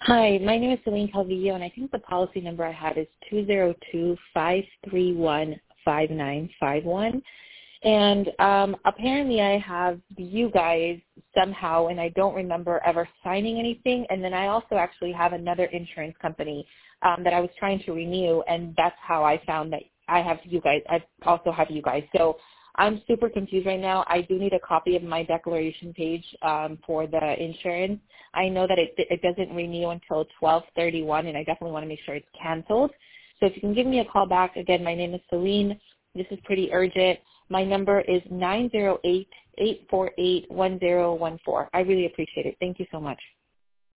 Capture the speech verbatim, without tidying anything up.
Hi, my name is Celine Calvillo, and I think the policy number I have is two zero two, five three one, five nine five one. And um, apparently I have you guys somehow, and I don't remember ever signing anything. And then I also actually have another insurance company um, that I was trying to renew, and that's how I found that I have you guys. I also have you guys. So I'm super confused right now. I do need a copy of my declaration page um, for the insurance. I know that it, it doesn't renew until twelve thirty-one, and I definitely want to make sure it's canceled. So if you can give me a call back, again, my name is Celine. This is pretty urgent. My number is nine zero eight, eight four eight, one zero one four. I really appreciate it. Thank you so much.